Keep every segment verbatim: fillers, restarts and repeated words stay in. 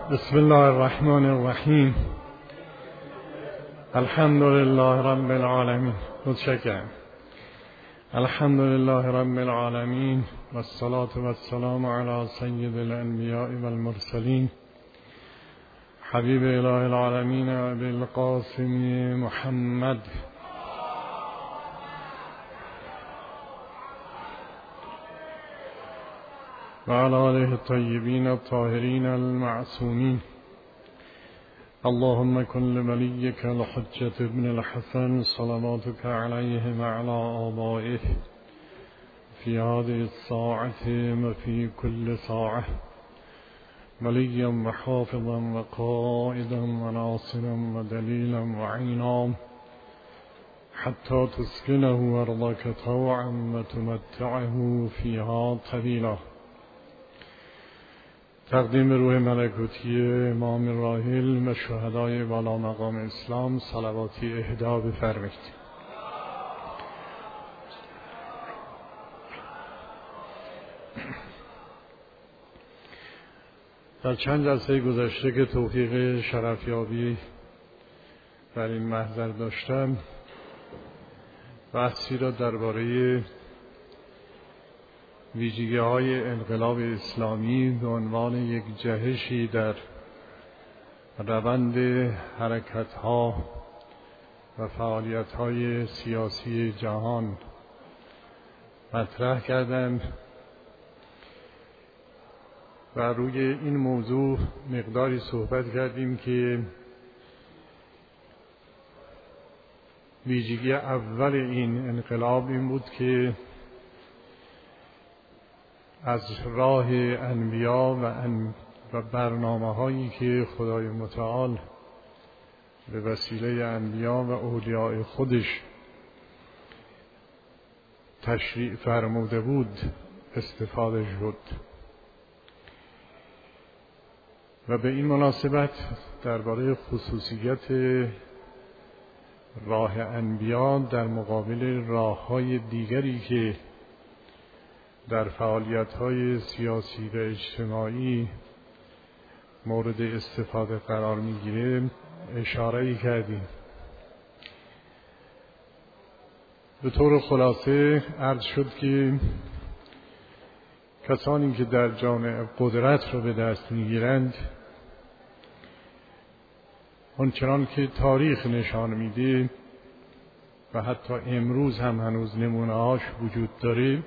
بسم الله الرحمن الرحیم. الحمد لله رب العالمین. متشکرم. الحمد لله رب العالمین و الصلاة و السلام علی سید الانبیاء و المرسلین حبیب اله العالمین ابی القاسم محمد و علی آله الطیبین الطاهرین المعصومین. اللهم کن لولیک الحجة ابن الحسن صلواتك علیه و علی آبائه فی هذه الساعة و فی کل ساعة ولیا و حافظا و قائدا و ناصرا و دلیلا و عینا حتی تسکنه ارضک طوعا و تمتعه فیها طویلا. تقدیم روح ملکوتی امام راحل و شهدای والا مقام اسلام صلواتی اهدا بفرمایید. در چند جلسه گذشته که توفیق شرفیابی در این محضر داشتم، بحثی را درباره ویژگی‌های انقلاب اسلامی به عنوان یک جهشی در روند حرکت‌ها و فعالیت‌های سیاسی جهان مطرح کردم و روی این موضوع مقداری صحبت کردیم که ویژگی اول این انقلاب این بود که از راه انبیا و, ان و برنامه هایی که خدای متعال به وسیله انبیا و اولیاء خودش تشریع فرموده بود استفاده شد. و به این مناسبت درباره خصوصیت راه انبیا در مقابل راه‌های دیگری که در فعالیت‌های سیاسی و اجتماعی مورد استفاده قرار می‌گیره اشاره‌ای کردیم. به طور خلاصه عرض شد که کسانی که در جامعه قدرت را به دست می‌گیرند، آنچنان که تاریخ نشان میده و حتی امروز هم هنوز نمونه‌هاش وجود داره،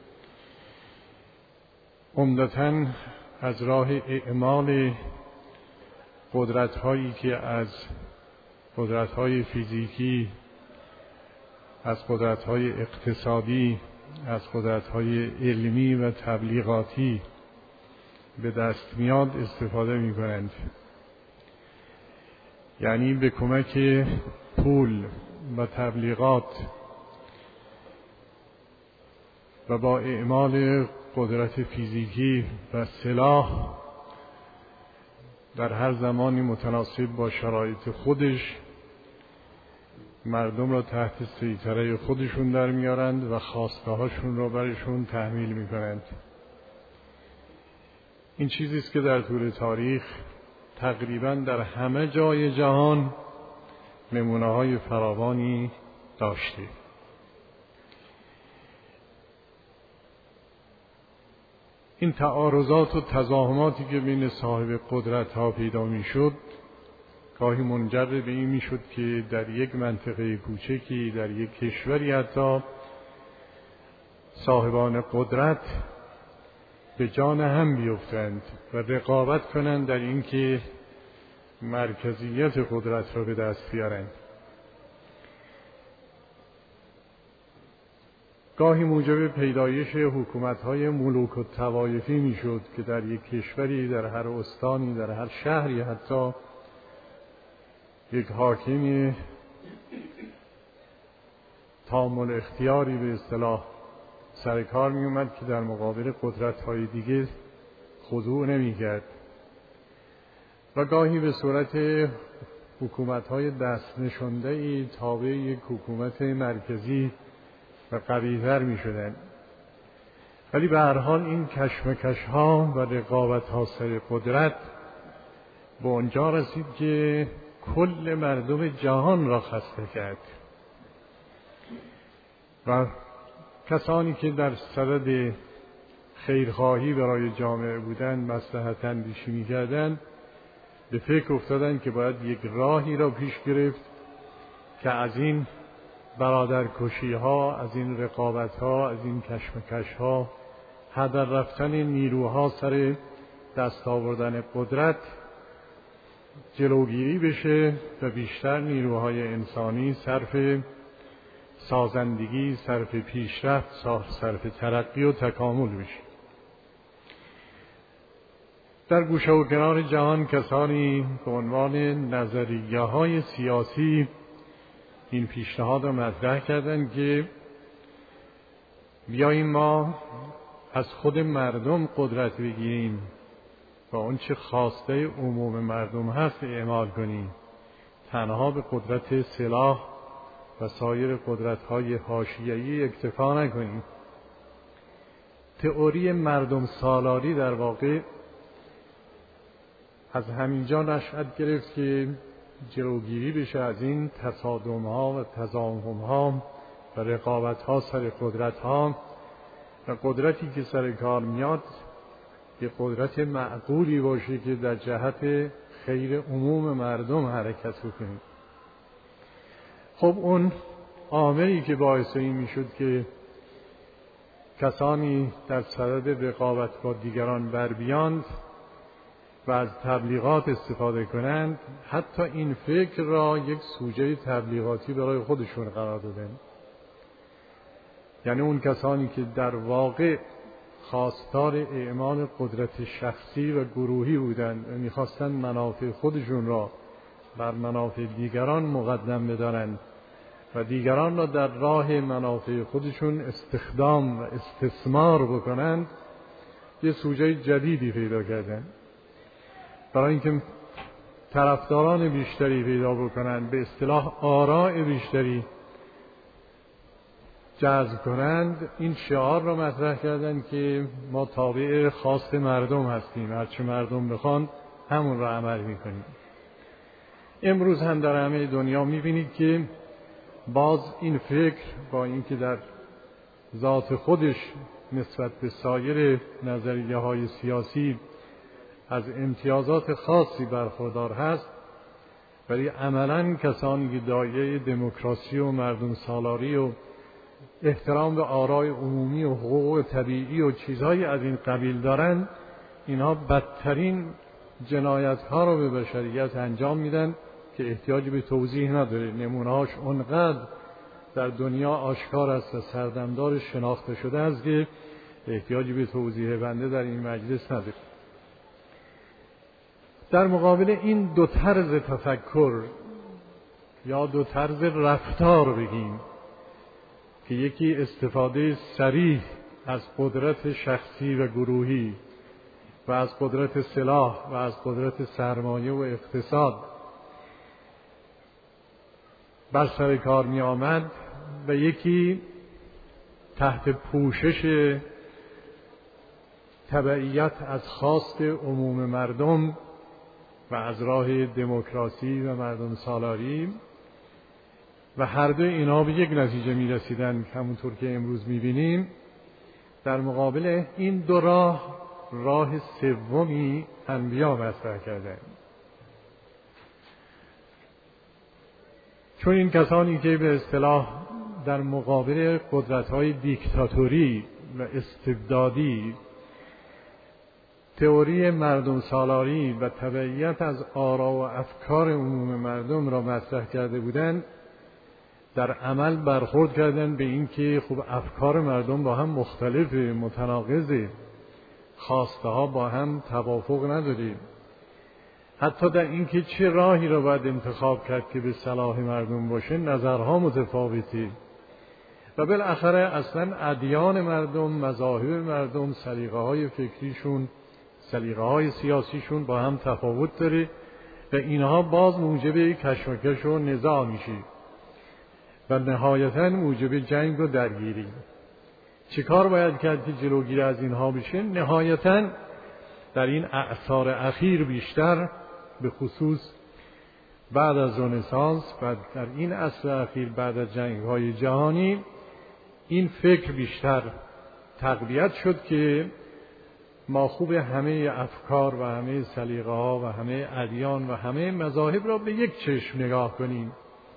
عمدتاً از راه اعمال قدرت‌هایی که از قدرت‌های فیزیکی، از قدرت‌های اقتصادی، از قدرت‌های علمی و تبلیغاتی به دست میاد استفاده می‌کنند. یعنی به کمک پول و تبلیغات و با اعمال قدرت فیزیکی و سلاح در هر زمانی متناسب با شرایط خودش مردم را تحت سیطره خودشون در میارند و خواسته هاشون را برشون تحمیل میکنند. این چیزی است که در طول تاریخ تقریبا در همه جای جهان نمونه های فراوانی داشته. این تعارضات و تزاحماتی که بین صاحب قدرت ها پیدا می شد گاهی منجر به این می شد که در یک منطقه کوچکی، در یک کشوری حتی، صاحبان قدرت به جان هم بیفتند و رقابت کنند در این که مرکزیت قدرت را به دست بیارند. گاهی موجب پیدایش حکومت‌های ملوک و طوایفی می‌شد که در یک کشوری، در هر استانی، در هر شهری حتی یک حاکمی تام الاختیاری به اصطلاح سر کار می‌آمد که در مقابل قدرت‌های دیگه خضوع نمی‌کرد و گاهی به صورت حکومت‌های دست نشانده‌ای تابع یک حکومت مرکزی و قوی‌تر می‌شدند. ولی به هر حال این کشمکش‌ها و رقابت‌ها سر قدرت به اونجا رسید که کل مردم جهان را خسته کرد و کسانی که در صدد خیرخواهی برای جامعه بودند، مصلحت اندیشی می‌کردند، به فکر افتادند که باید یک راهی را پیش گرفت که از این برادرکشی ها، از این رقابت ها، از این کشمکش ها، هدر رفتن نیروها سر دست آوردن قدرت جلوگیری بشه و بیشتر نیروهای انسانی صرف سازندگی، صرف پیشرفت، صرف ترقی و تکامل بشه. در گوشه و کنار جهان کسانی به عنوان نظریه های سیاسی این پیشنهاد را مطرح کردند که بیاییم ما از خود مردم قدرت بگیریم و اون چه خواسته عموم مردم هست اعمال کنیم، تنها به قدرت سلاح و سایر قدرت‌های حاشیه‌ای اکتفا نکنیم. تئوری مردم سالاری در واقع از همینجا نشأت گرفت که جلوگیری بشه از این تصادم‌ها و تزاحم‌ها و رقابت‌ها سر قدرت‌ها و قدرتی که سر کار میاد یه قدرت معقولی باشه که در جهت خیر عموم مردم حرکت بکنه. خب اون عاملی که باعث این میشد که کسانی در صدد رقابت با دیگران بر بیاند و از تبلیغات استفاده کنند، حتی این فکر را یک سوژه تبلیغاتی برای خودشون قرار دادن. یعنی اون کسانی که در واقع خواستار اعمال قدرت شخصی و گروهی بودند و میخواستند منافع خودشون را بر منافع دیگران مقدم بدارند و دیگران را در راه منافع خودشون استخدام و استثمار بکنند، یه سوژه جدیدی پیدا کردند. برای اینکه طرفداران بیشتری پیدا بکنند، به اصطلاح آراء بیشتری جذب کنند، این شعار را مطرح کردند که ما تابع خواست مردم هستیم، هرچه مردم بخوان همون را عمل میکنیم. امروز هم در همه دنیا میبینید که باز این فکر با اینکه در ذات خودش نسبت به سایر نظریه های سیاسی از امتیازات خاصی برخوردار هست، ولی عملاً کسانی که دایه دموکراسی و مردم سالاری و احترام به آرای عمومی و حقوق طبیعی و چیزهای از این قبیل دارند، اینها بدترین جنایت‌ها رو به بشریت انجام میدن که احتیاج به توضیح نداره. نمونه‌هاش اونقدر در دنیا آشکار است و سردمدار شناخته شده است که احتیاج به توضیح بنده در این مجلس نداره. در مقابل این دو طرز تفکر یا دو طرز رفتار بگیم که یکی استفاده صریح از قدرت شخصی و گروهی و از قدرت سلاح و از قدرت سرمایه و اقتصاد بر سر کار می آمد و یکی تحت پوشش تبعیت از خواست عموم مردم و از راه دموکراسی و مردم سالاری، و هر دو اینا به یک نتیجه می رسیدن همونطور که امروز می بینیم. در مقابل این دو راه، راه سومی انبیا مطرح کردند. چون این کسانی که به اصطلاح در مقابل قدرت‌های دیکتاتوری و استبدادی تئوری مردم سالاری و تبعیت از آرا و افکار عموم مردم را مطرح کرده بودند، در عمل برخورد کردند به این که خب افکار مردم با هم مختلف، متناقضه، خواسته ها با هم توافق نداره، حتی در این که چه راهی را باید انتخاب کرد که به صلاح مردم باشه نظرها متفاوته و بالاخره اصلا ادیان مردم، مذاهب مردم، سلیقه های فکریشون، سلیقه های سیاسیشون با هم تفاوت داره و اینها باز موجب کشمکش و نزاع میشه و نهایتاً موجب جنگ و درگیری. چه کار باید کرد که جلوگیری از اینها بشه؟ نهایتاً در این اعصار اخیر بیشتر به خصوص بعد از رنسانس و در این عصر اخیر بعد از جنگ‌های جهانی این فکر بیشتر تقویت شد که ما خوب همه افکار و همه سلیقه‌ها و همه ادیان و همه مذاهب را به یک چشم نگاه کنیم.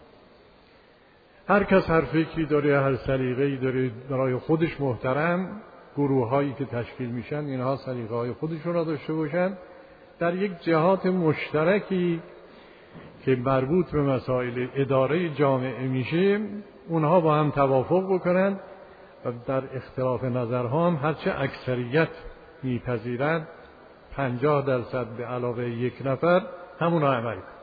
هر کس هر فکری داره، هر سلیقه‌ای داره، برای خودش محترم. گروه‌هایی که تشکیل میشن اینها سلیقه‌های خودشون را داشته باشن، در یک جهات مشترکی که مربوط به مسائل اداره جامعه میشه اونها با هم توافق بکنن و در اختلاف نظرها هم هرچه اکثریت میپذیرند پنجاه درصد به علاوه یک نفر همون را عمل کن.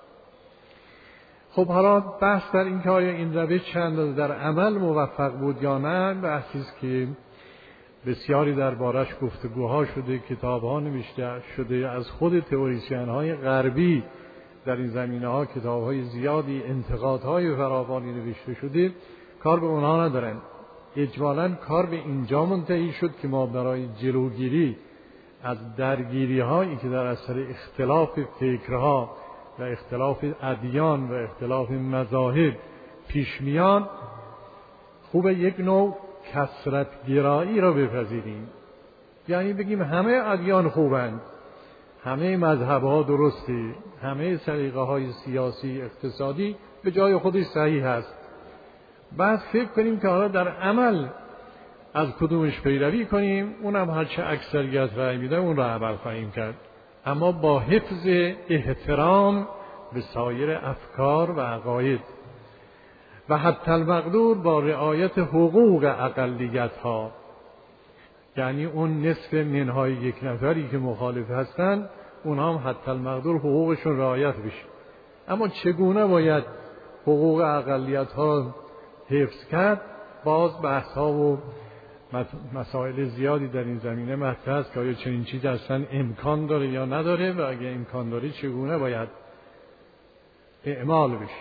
خب حالا بحث در این که آیا این روش چند در عمل موفق بود یا نه بحثی است که بسیاری دربارش گفتگوها شده، کتابها نوشته شده، از خود تئوریسین‌های غربی در این زمینه‌ها کتاب‌های زیادی، انتقادهای فراوانی نوشته شده، کار به اونها ندارن. اجمالاً کار به اینجا منتهی شد که ما برای جلوگیری از درگیری‌هایی که در اثر اختلاف فکرها و اختلاف ادیان و اختلاف مذاهب پیش میاد خوب یک نوع کثرت گرایی را بپذیریم. یعنی بگیم همه ادیان خوبند، همه مذهب‌ها درسته، همه سلیقه‌های سیاسی اقتصادی به جای خودش صحیح است. بعد فکر کنیم که حالا در عمل از کدومش پیروی کنیم، اونم هرچه اکثریت رأی میده اون را عمل خواهیم کرد، اما با حفظ احترام به سایر افکار و عقاید و حتی المقدور با رعایت حقوق اقلیت‌ها. یعنی اون نصف منهای یک نفری که مخالف هستند اونها هم حتی المقدور حقوقشون رعایت بشه. اما چگونه باید حقوق اقلیت‌ها حفظ کرد؟ باز بحث‌ها و مسائل زیادی در این زمینه مطرح است که آیا چنین چیزی اصلا امکان داره یا نداره و اگه امکان داره چگونه باید اعمال بشه.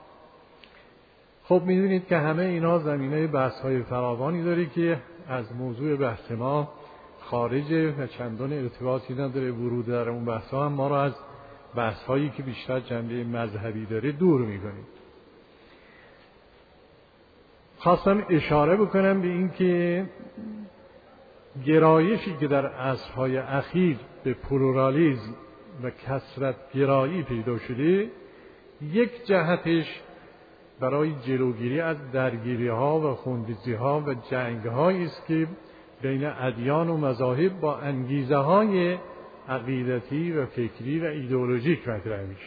خب می‌دونید که همه اینا زمینه بحث‌های فراوانی داره که از موضوع بحث ما خارجه و چندان ارتباطی نداره. ورود در اون بحث‌ها هم ما را از بحث‌هایی که بیشتر جنبه مذهبی داره دور می‌کنه. خواستم اشاره بکنم به این که گرایشی که در عصرهای اخیر به پلورالیسم و کثرت گرایی پیدا شده، یک جهتش برای جلوگیری از درگیری‌ها و خونریزی‌ها و جنگ‌هایی است که بین ادیان و مذاهب با انگیزه‌های عقیدتی و فکری و ایدئولوژیک مطرح میشه.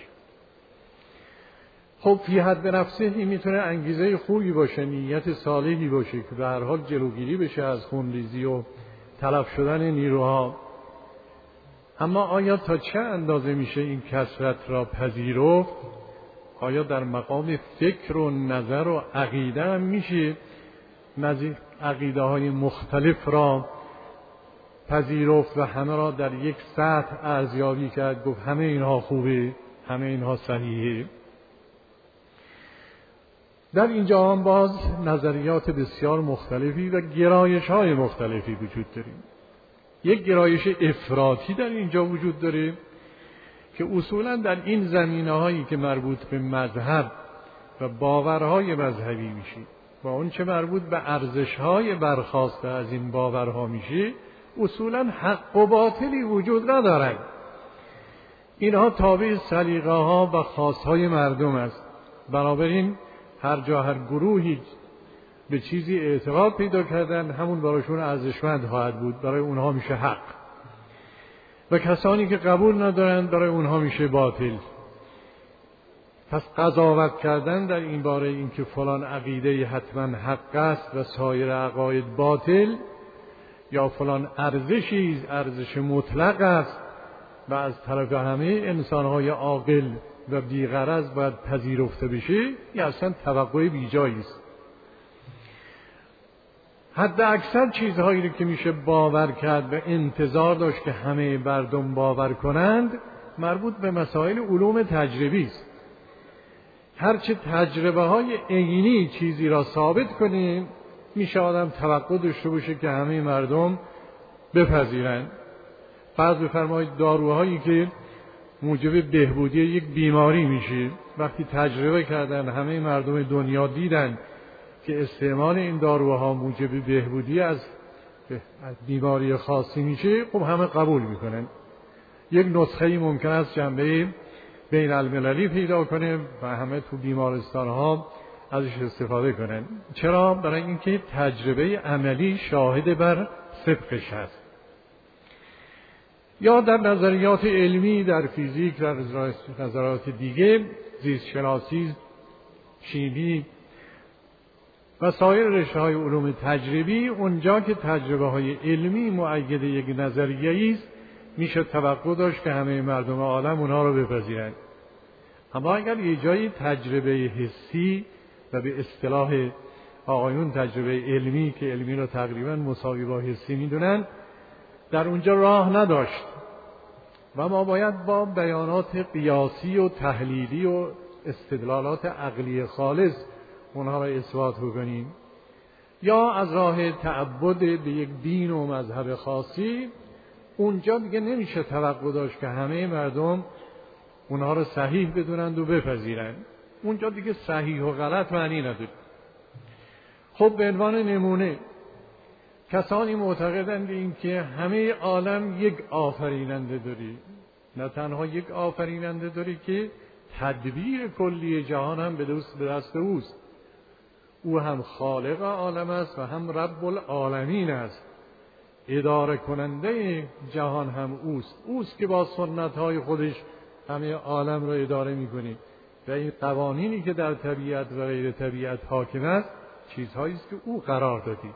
خب فی حد نفسه این میتونه انگیزه خوبی باشه، نیت صالحی باشه که به هر حال جلوگیری بشه از خونریزی و تلف شدن نیروها. اما آیا تا چه اندازه میشه این کثرت را پذیرفت؟ آیا در مقام فکر و نظر و عقیده هم میشه عقیده های مختلف را پذیرفت و همه را در یک سطح ارزیابی کرد، گفت همه اینها خوبه، همه اینها صحیحه؟ در اینجا هم باز نظریات بسیار مختلفی و گرایش های مختلفی وجود داریم. یک گرایش افراطی در اینجا وجود داره که اصولا در این زمینه هایی که مربوط به مذهب و باورهای مذهبی میشه و اون چه مربوط به ارزش های برخواسته از این باورها میشه اصولا حق و باطلی وجود ندارند. اینها تابع سلیقه ها و خواستهای مردم است. بنابراین هر جا هر گروهی به چیزی اعتقاد پیدا کردن همون براشون ارزشمند خواهد بود، برای اونها میشه حق، و کسانی که قبول ندارند برای اونها میشه باطل. پس قضاوت کردن در این باره این که فلان عقیده حتما حق است و سایر عقاید باطل، یا فلان ارزشی ارزش مطلق است و از طرف همه انسانهای عاقل و بی‌غرض باید پذیرفته بشه، این اصلا توقع بیجایی است. حد اکثر چیزهایی رو که میشه باور کرد و انتظار داشت که همه مردم باور کنند مربوط به مسائل علوم تجربی است. هرچه تجربه های عینی چیزی را ثابت کنیم میشه آدم توقع داشته باشه که همه مردم بپذیرند. فرض بفرمایید داروهایی که موجب بهبودی یک بیماری میشه. وقتی تجربه کردن، همه مردم دنیا دیدن که استعمال این داروها موجب بهبودی از بیماری خاصی میشه، خب همه قبول میکنن. یک نسخه‌ای ممکن است جنبه بین المللی پیدا کنه و همه تو بیمارستان ها ازش استفاده کنن. چرا؟ برای اینکه تجربه عملی شاهد بر صدقش هست. یا در نظریات علمی، در فیزیک، در نظریات دیگه، زیست شناسی، شیمی و سایر رشته‌های علوم تجربی، اونجا که تجربه های علمی مؤید یک نظریه است، میشه توقع داشت که همه مردم عالم اونها رو بپذیرند. اما اگر یه جایی تجربه حسی و به اصطلاح آقایون تجربه علمی، که علمی رو تقریبا مساوی با حسی میدونن، در اونجا راه نداشت و ما باید با بیانات قیاسی و تحلیلی و استدلالات عقلی خالص اونها را اثبات بکنیم، یا از راه تعبد به یک دین و مذهب خاصی، اونجا دیگه نمیشه توقع داشت که همه مردم اونها را صحیح بدونند و بپذیرند. اونجا دیگه صحیح و غلط معنی نداره. خب به عنوان نمونه، کسانی معتقدند این که همه عالم یک آفریننده داری، نه تنها یک آفریننده داری که تدبیر کلی جهان هم به دست اوست. او هم خالق عالم است و هم رب العالمین است. اداره کننده جهان هم اوست. اوست که با سنت‌های خودش همه عالم را اداره می‌کنه و این قوانینی که در طبیعت و غیر طبیعت حاکم است چیزهایی است که او قرار دادی.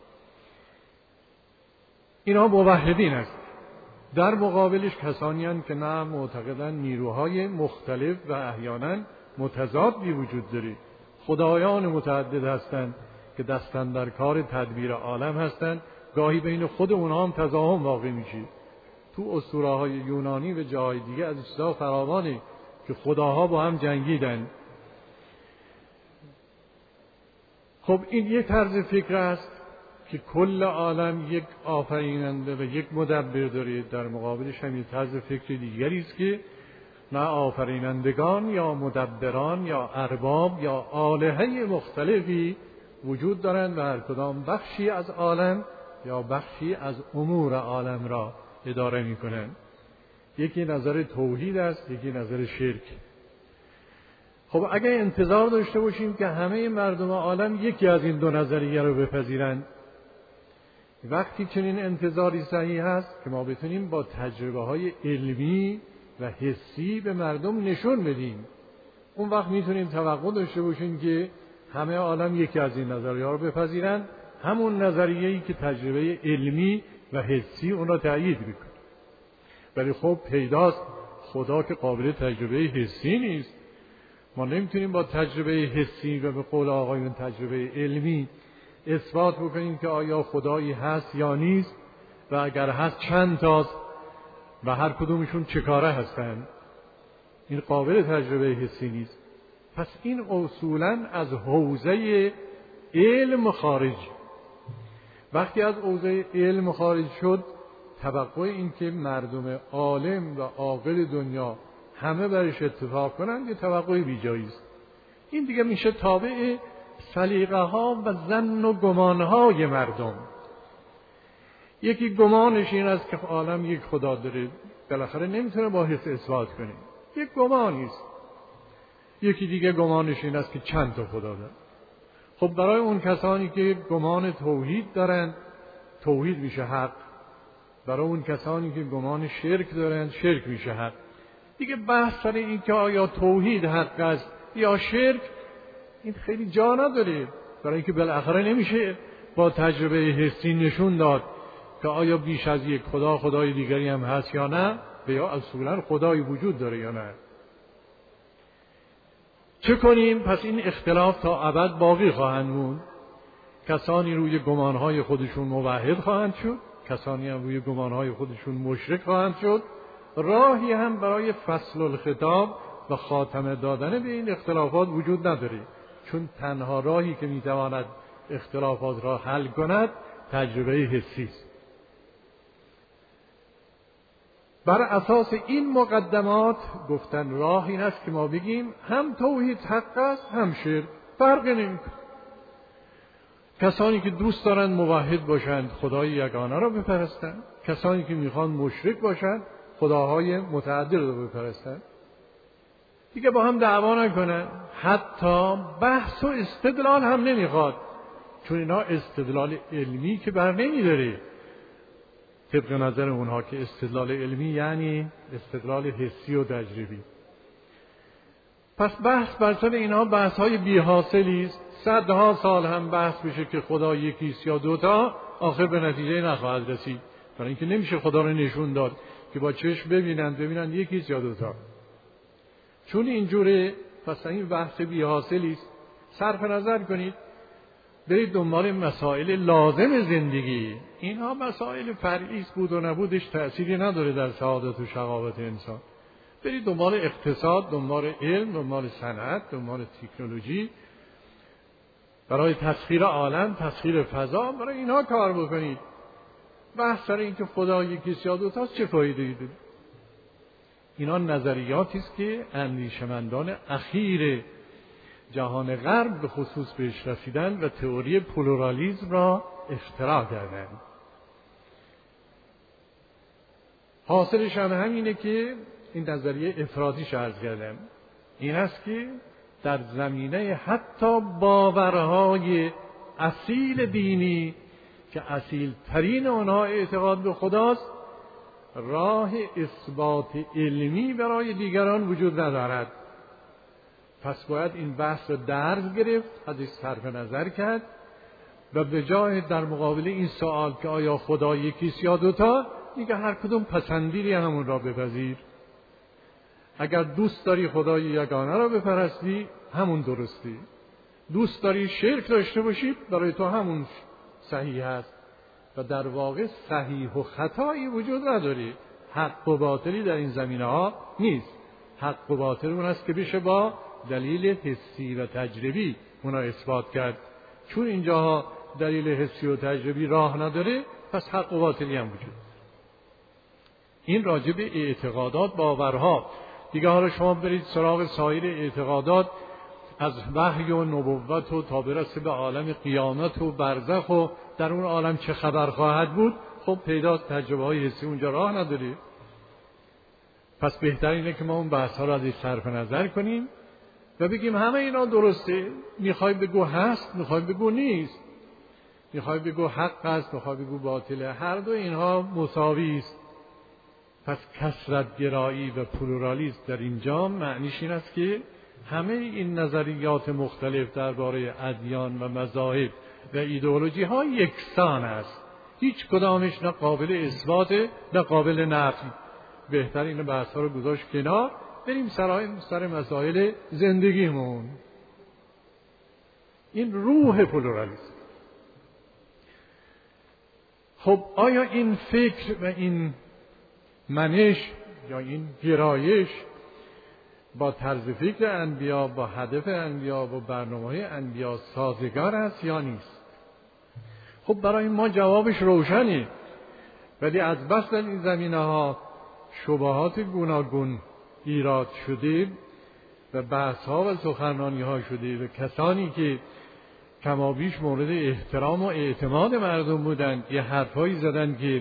اینا موحدین است. در مقابلش کسانی هستند که نه، معتقدند نیروهای مختلف و احیانا متضادی وجود داره. خدایان متعدد هستند که دستن در کار تدبیر عالم هستند. گاهی بین خود اونها هم تضاهم واقع میشه. تو اسطوره‌های یونانی و جای دیگه از چیزا فراوانه که خداها با هم جنگیدن. خب این یک طرز فکر است که کل عالم یک آفریننده و یک مدبر داره. در مقابلش هم یک طرز فکر دیگری است که نه آفرینندگان یا مدبران یا ارباب یا آلهه مختلفی وجود دارند و هر کدام بخشی از عالم یا بخشی از امور عالم را اداره می کنند. یکی نظر توحید است، یکی نظر شرک. خب اگه انتظار داشته باشیم که همه مردم عالم یکی از این دو نظریه رو بپذیرند، وقتی چنین انتظاری صحیح هست که ما بتونیم با تجربه های علمی و حسی به مردم نشون بدیم، اون وقت میتونیم توقع داشته باشیم که همه عالم یکی از این نظریه رو بپذیرند، همون نظریه‌ای که تجربه علمی و حسی اون را تأیید میکنه. ولی خب پیداست خدا که قابل تجربه حسی نیست. ما نمیتونیم با تجربه حسی و به قول آقایون تجربه علمی اثبات بکنیم که آیا خدایی هست یا نیست و اگر هست چند تاست و هر کدومشون چه کاره هستند. این قابل تجربه حسی نیست. پس این اصولاً از حوزه علم خارج. وقتی از حوزه علم خارج شد، توقع این که مردم عالم و عاقل دنیا همه برش اتفاق کنند یه توقع بیجایی است. این دیگه میشه تابع سلیقه ها و ظن و گمان های مردم. یکی گمانش این است که عالم یک خدا داره، بالاخره نمیتونه با حس اثبات کنه، یک گمانی است. یکی دیگه گمانش این است که چند تا خدا داره. خب برای اون کسانی که گمان توحید دارند، توحید میشه حق. برای اون کسانی که گمان شرک دارند، شرک میشه حق. دیگه بحث سر این که آیا توحید حق است یا شرک، این خیلی جا نداره. برای اینکه بالاخره نمیشه با تجربه حسی نشون داد که آیا بیش از یک خدا خدای دیگری هم هست یا نه، و یا اصولا خدایی وجود داره یا نه. چه کنیم؟ پس این اختلاف تا ابد باقی خواهند موند. کسانی روی گمانهای خودشون موحد خواهند شد، کسانی هم روی گمانهای خودشون مشرک خواهند شد. راهی هم برای فصل الخطاب و خاتمه دادن به این اختلافات وجود نداره، چون تنها راهی که میتواند اختلافات را حل کند تجربه حسی است. بر اساس این مقدمات گفتن راه این است که ما بگیم هم توحید حق است هم شرک، فرقی نمی‌کنه. کسانی که دوست دارند موحد باشند خدای یگانه را بپرستند، کسانی که میخوان مشرک باشند خداهای متعدد را بپرستند، دیگه با هم دعوا نکنن. حتی بحث و استدلال هم نمیخواد، چون اینا استدلال علمی که بر نمیداره. طبق نظر اونها که استدلال علمی یعنی استدلال حسی و تجربی. پس بحث بر سر اینها بحث های بی حاصلی است. صدها سال هم بحث بشه که خدا یکیست یا دوتا، آخر به نتیجه نخواهد رسید، برای اینکه نمیشه خدا رو نشون داد که با چشم ببینند ببینند یکیست یا دوتا. چون اینجوره پس این بحث بی حاصلی است. صرف نظر کنید، برید دنبال مسائل لازم زندگی. اینها مسائل فرعی است، بود و نبودش تأثیری نداره در سعادت و شقاوت انسان. برید دنبال اقتصاد، دنبال علم، دنبال صنعت، دنبال تکنولوژی، برای تسخیر عالم، تسخیر فضا، برای اینها کار بکنید. بحث سر این که خدا یکیست یا دوتاست چه فایده‌ای داره؟ اینا نظریاتی است که اندیشمندان اخیر جهان غرب به خصوص بهش رسیدن و تئوری پلورالیسم را اختراع کردند. حاصلش هم همینه که این نظریه افراطیش عرض کردم، این است که در زمینه حتی باورهای اصیل دینی که اصیل ترین آنها اعتقاد به خداست، راه اثبات علمی برای دیگران وجود ندارد. پس باید این بحث رو درز گرفت، ازش صرف نظر کرد و به جای در مقابل این سوال که آیا خدا یکیست یا دوتا، دیگه هر کدوم پسندیدی همون را بپذیر. اگر دوست داری خدای یگانه را بپرستی همون درستی، دوست داری شرک داشته باشید برای تو همون صحیح است. و در واقع صحیح و خطایی وجود نداری، حق و باطلی در این زمینه ها نیست. حق و باطل اون است که بشه با دلیل حسی و تجربی اونا اثبات کرد. چون اینجاها دلیل حسی و تجربی راه نداره، پس حق و باطلی هم وجود. این راجع به اعتقادات، باورها. دیگه حالا شما برید سراغ سایر اعتقادات، از وحی و نبوت و تا برسه به عالم قیامت و برزخ و در اون عالم چه خبر خواهد بود، خب پیداست تجربه های حسی اونجا راه نداره. پس بهتر اینه که ما اون بحث ها را ازش صرف نظر کنیم و بگیم همه اینا درسته. میخوای بگو هست، میخوای بگو نیست، میخوای بگو حق است، میخوای بگو باطله، هر دو اینها مساوی است. پس کثرت گرایی و پلورالیسم در اینجا معنیش این است که همه این نظریات مختلف درباره ادیان و مذاهب و ایدئولوژی ها یکسان است، هیچ کدامش نه قابل اثبات نه قابل نفی. بهتر این بحث ها رو گذاشت کنار، بریم سر سر مسائل زندگیمون. این روح پلورالیسم. خب آیا این فکر و این منش یا این گرایش با طرز فکر انبیا، با هدف انبیا و برنامه‌های انبیا سازگار است یا نیست؟ خب برای ما جوابش روشنه، ولی از بس در این زمینه ها شبهات گوناگون ایراد شده و بحث ها و سخنرانی ها شده و کسانی که کمابیش مورد احترام و اعتماد مردم بودند یه حرفایی زدند که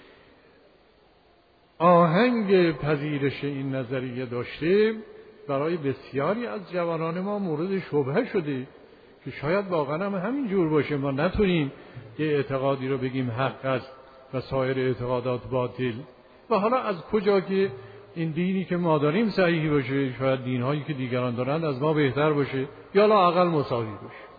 آهنگ پذیرش این نظریه داشته، برای بسیاری از جوانان ما مورد شبهه شده که شاید واقعا هم همین جور باشه، ما نتونیم یه اعتقادی رو بگیم حق است و سایر اعتقادات باطل. و حالا از کجا که این دینی که ما داریم صحیح باشه، شاید دینهایی که دیگران دارند از ما بهتر باشه یا لااقل مساوی باشه.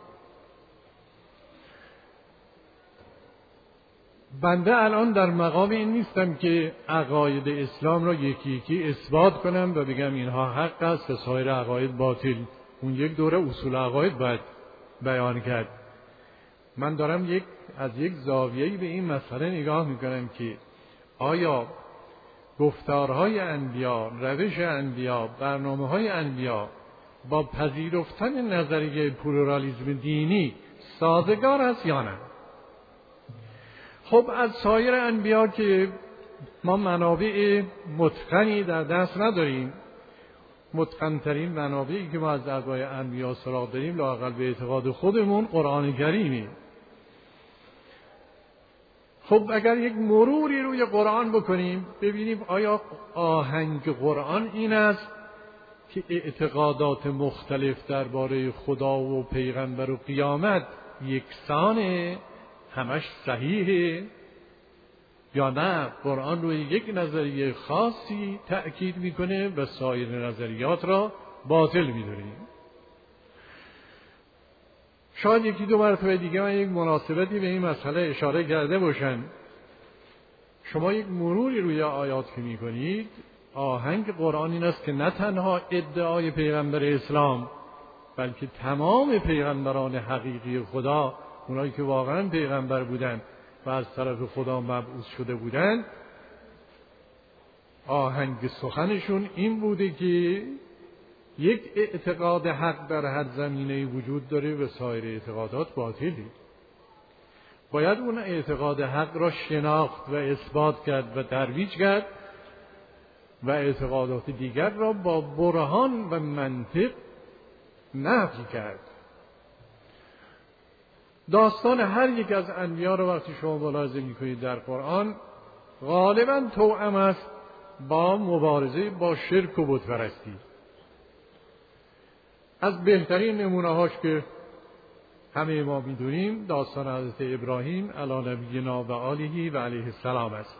بنده الان در مقام این نیستم که عقاید اسلام را یکی یکی اثبات کنم و بگم اینها حق است و سایر عقاید باطل. اون یک دوره اصول عقاید باید بیان کرد. من دارم یک از یک زاویه‌ای به این مسئله نگاه میکنم که آیا گفتارهای انبیا، روش انبیا، برنامه‌های انبیا با پذیرفتن نظریه پلورالیسم دینی سازگار است یا نه؟ خب از سایر انبیا که ما منابع متقنی در دست نداریم. متقن‌ترین منابعی که ما از درباره انبیا سراغ داریم لااقل به اعتقاد خودمون قرآن کریمه. خب اگر یک مروری روی قرآن بکنیم ببینیم آیا آهنگ قرآن این است که اعتقادات مختلف درباره خدا و پیغمبر و قیامت یکسانه، همش صحیحه، یا نه قرآن روی یک نظریه خاصی تأکید میکنه و سایر نظریات را باطل میدونیم. شاید یکی دو مرتبه دیگه من یک مناسبتی به این مسئله اشاره کرده باشم. شما یک مروری روی آیات که میکنید، آهنگ قرآن این است که نه تنها ادعای پیغمبر اسلام بلکه تمام پیغمبران حقیقی خدا، اونایی که واقعا پیغمبر بودن و از طرف خدا مبعوث شده بودن، آهنگ سخنشون این بوده که یک اعتقاد حق در هر زمینه وجود داره و سایر اعتقادات باطلی. باید اون اعتقاد حق را شناخت و اثبات کرد و ترویج کرد و اعتقادات دیگر را با برهان و منطق نفی کرد. داستان هر یک از انبیا را وقتی شما ملاحظه می‌کنید در قرآن غالباً توأم است با مبارزه با شرک و بتپرستی. از بهترین نمونه‌هاش که همه ما می‌دونیم داستان حضرت ابراهیم علی نبینا و آله و علیه السلام است.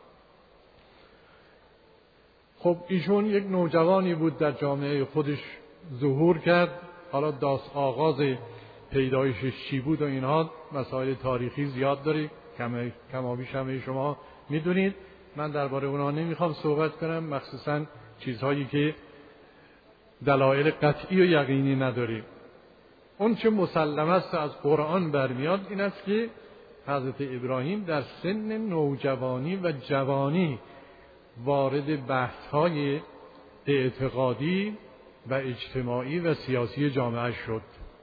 خب ایشون یک نوجوانی بود، در جامعه خودش ظهور کرد. حالا داست آغاز پیدایشش چی بود و اینها مسائل تاریخی زیاد داره، کمابیش همه شما میدونید. من درباره اونها نمیخوام صحبت کنم، مخصوصا چیزهایی که دلایل قطعی و یقینی نداره. اون چه مسلم است از قرآن برمیاد این است که حضرت ابراهیم در سن نوجوانی و جوانی وارد بحث‌های اعتقادی و اجتماعی و سیاسی جامعه شد.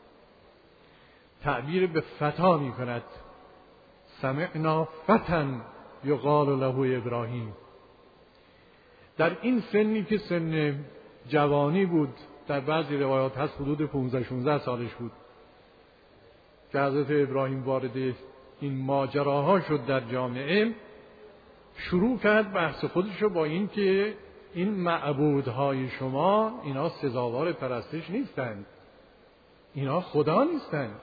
تعبیر به فتا می کند، سمعنا فتن یقال له ابراهیم. در این سنی که سن جوانی بود، در بعضی روایات هست حدود پانزده شانزده سالش بود که حضرت ابراهیم وارد این ماجراها شد در جامعه، شروع کرد بحث خودش رو با این که این معبودهای شما اینا سزاوار پرستش نیستند، اینا خدا نیستند.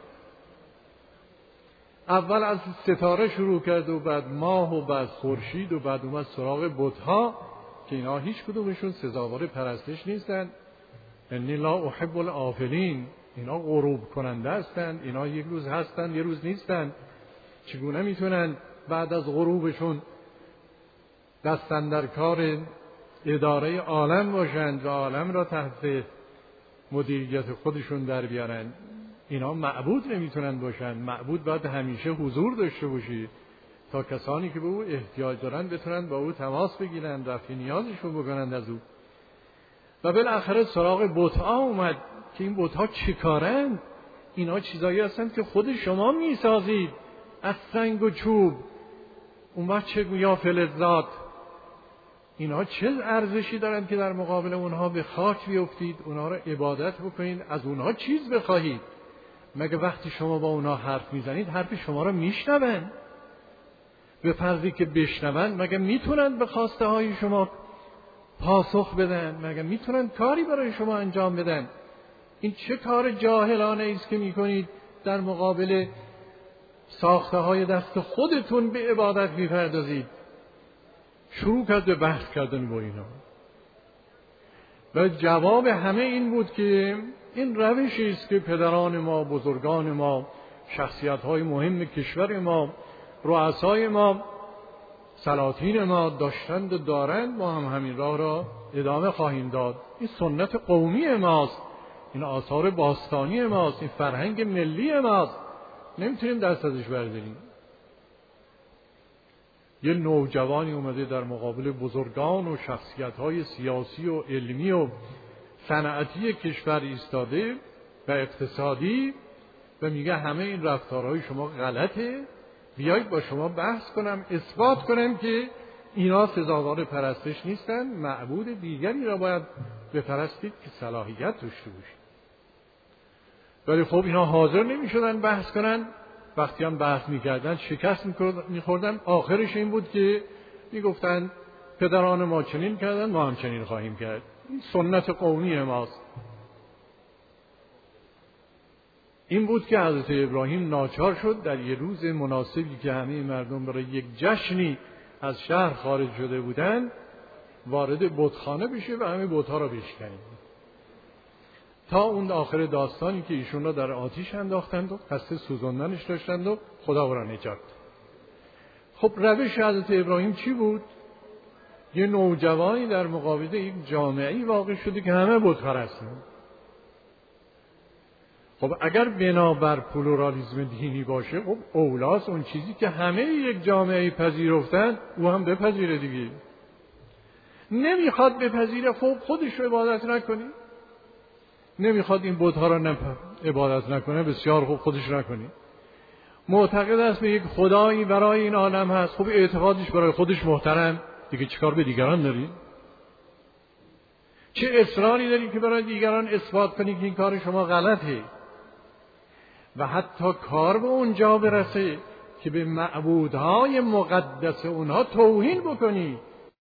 اول از ستاره شروع کرد و بعد ماه و بعد خورشید و بعد اومد سراغ بت‌ها که اینا هیچ کدومشون سزاوار پرستش نیستند. انی لا احب الآفلین، اینا غروب کننده هستند، اینا یک روز هستند یه روز نیستند. چگونه میتونن بعد از غروبشون دستن در کار اداره عالم باشند و عالم را تحت مدیریت خودشون در بیارن؟ اینا معبود نمیتونن باشن. معبود باید همیشه حضور داشته باشی تا کسانی که به او احتیاج دارن بتونن با او تماس بگیرن، رفع نیازشون بکنن از او. و بالاخره سراغ بت‌ها اومد که این بت‌ها چی کارن؟ اینا چیزایی هستند که خود شما میسازید از سنگ و چوب. اون وقت چه گویا فلزات، اینا چه ارزشی دارند که در مقابل اونها به خاک بیفتید، اونها را عبادت بکنید، از اونها چیز بخواهید؟ مگه وقتی شما با اونها حرف میزنید حرف شما را میشنون؟ به فرضی که بشنون مگه میتونند به خواسته های شما پاسخ بدن؟ مگه میتونند کاری برای شما انجام بدن؟ این چه کار جاهلانه است که میکنید در مقابل ساخته های دست خودتون به عبادت میپردازید؟ شروع کرد به بحث کردن با اینا و جواب همه این بود که این روشی است که پدران ما، بزرگان ما، شخصیت‌های مهم کشور ما، رؤسای ما، سلاطین ما داشتند و دارند، ما هم همین راه را ادامه خواهیم داد. این سنت قومی ماست، این آثار باستانی ماست، این فرهنگ ملی ماست، نمیتونیم دست ازش برداریم. یه نوجوانی اومده در مقابل بزرگان و شخصیت‌های سیاسی و علمی و صنعتی کشور ایستاده و اقتصادی و میگه همه این رفتارهای شما غلطه، بیایید با شما بحث کنم، اثبات کنم که اینا سزاوار پرستش نیستن، معبود دیگری را باید بپرستید که صلاحیت داشته باشید. ولی خب اینا حاضر نمی شدن بحث کنن. وقتی هم بحث می کردن شکست می خوردن. آخرش این بود که می گفتن پدران ما چنین کردن، ما هم چنین خواهیم کرد. این سنت قومی ماست. این بود که حضرت ابراهیم ناچار شد در یه روز مناسبی که همه مردم برای یک جشنی از شهر خارج شده بودند وارد بتخانه بشه و همه بت‌ها را بشکنه، تا اون آخر داستانی که ایشون را در آتیش انداختند و قصد سوزاندنش داشتند و خدا او را نجات. خب روش حضرت ابراهیم چی بود؟ یه نوجوانی در مقابل یک جامعه‌ای واقع شده که همه بت پرستند. خب اگر بنابر پلورالیسم دینی باشه، خب اولاس اون چیزی که همه یک جامعه پذیرفتن او هم بپذیره دیگه. نمیخواد بپذیره، خب خودش رو عبادت نکنی. نمیخواد این بت‌ها را نپ... عبادت نکنه، بسیار خوب خودش نکنی. معتقد است به یک خدایی برای این عالم هست، خب اعتقادش برای خودش محترم دیگه، چیکار به دیگران داری؟ چه اصراری داری که برای دیگران اثبات کنی که این کار شما غلطه؟ و حتی کار به اونجا برسه که به معبودهای مقدس اونها توهین بکنی